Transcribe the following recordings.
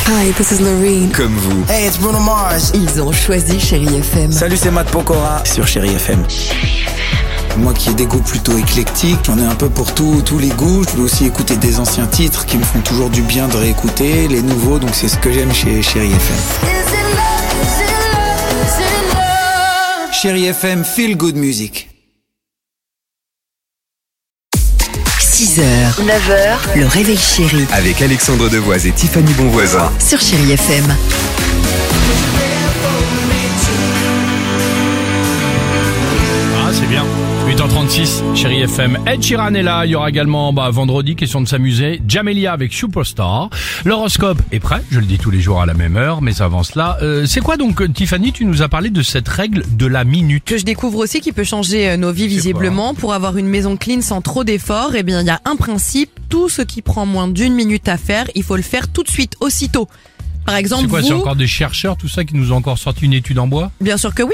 Hi, this is Loreen. Comme vous. Hey, it's Bruno Mars. Ils ont choisi Chérie FM. Salut, c'est Matt Pokora sur Chérie FM. Moi qui ai des goûts plutôt éclectiques, j'en ai un peu pour tous les goûts. Je peux aussi écouter des anciens titres qui me font toujours du bien de réécouter, les nouveaux, donc c'est ce que j'aime chez Chérie FM. Chérie FM, feel good music. 6h, 9h, le réveil chéri Avec Alexandre Devoise et Tiffany Bonvoisin. sur Chérie FM. Ah, c'est bien. 8h36, Chérie FM. Ed Sheeran est là. Il y aura également vendredi, question de s'amuser, Jamelia avec Superstar. L'horoscope est prêt, je le dis tous les jours à la même heure, mais avant cela, c'est quoi donc, Tiffany, tu nous as parlé de cette règle de la minute. Que je découvre aussi qui peut changer nos vies visiblement. Pour avoir une maison clean sans trop d'efforts, eh bien il y a un principe, tout ce qui prend moins d'1 minute à faire, il faut le faire tout de suite, aussitôt. Par exemple, C'est quoi, vous... c'est encore des chercheurs, tout ça, qui nous ont encore sorti une étude en bois? Bien sûr que oui.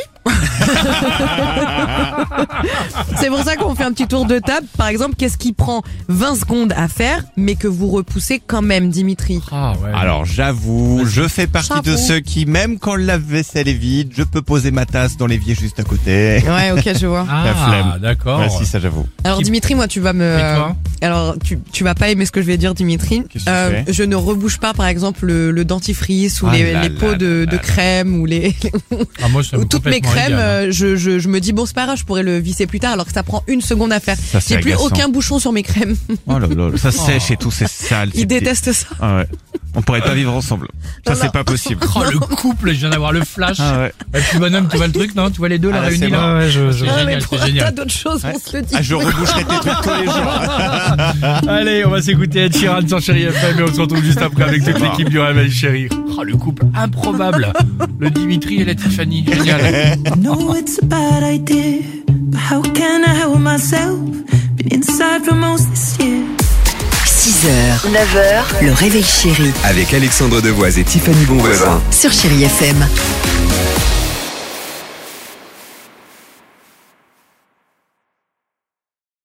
C'est pour ça qu'on fait un petit tour de table. Par exemple, qu'est-ce qui prend 20 secondes à faire, mais que vous repoussez quand même, Dimitri? Ah ouais. Alors j'avoue, je fais partie de Chapeau. ceux qui, même quand le lave-vaisselle est vide, je peux poser ma tasse dans l'évier juste à côté. Ouais, ok, je vois. La flemme. D'accord. Ouais, si, ça j'avoue. Alors Dimitri, moi tu vas me... Et toi? Alors tu vas pas aimer ce que je vais dire, Dimitri. Qu'est-ce que tu fais Je ne rebouche pas par exemple le dentifrice ou Ah les là pots là de là là. crème ou les... Ah, moi, ça me Ou toutes mes complètement crèmes, égal, hein. je me dis bon c'est pas grave, je pourrais le visser plus tard alors que ça prend 1 seconde à faire. Ça, c'est J'ai plus agaçant. aucun bouchon sur mes crèmes. Oh là là, ça sèche et tout, c'est sale. Ils détestent ça. Ah ouais. On pourrait pas vivre ensemble. Ça Non, c'est non. pas possible. Oh, le couple, je viens d'avoir le flash. Ah ouais. Et puis bonhomme, tu vois le truc, non? Tu vois les deux là Ah, là, réunis c'est là? bon. Ouais, c'est Ah, mais génial, pour c'est un tas génial. d'autres choses, Ouais. on se le dit. Ah, je reboucherai tes trucs tous les jours. Allez, on va s'écouter Ed Sheeran sur Chérie FM et on se retrouve juste après avec toute l'équipe du Réveil Chéri. Oh, le couple improbable. Le Dimitri et la Tiffany. Génial. No, it's a bad idea, but how can I help myself? Been inside for most this year. 6h, 9h, le réveil chéri Avec Alexandre Devoise et Tiffany Bonvoisin. sur Chérie FM.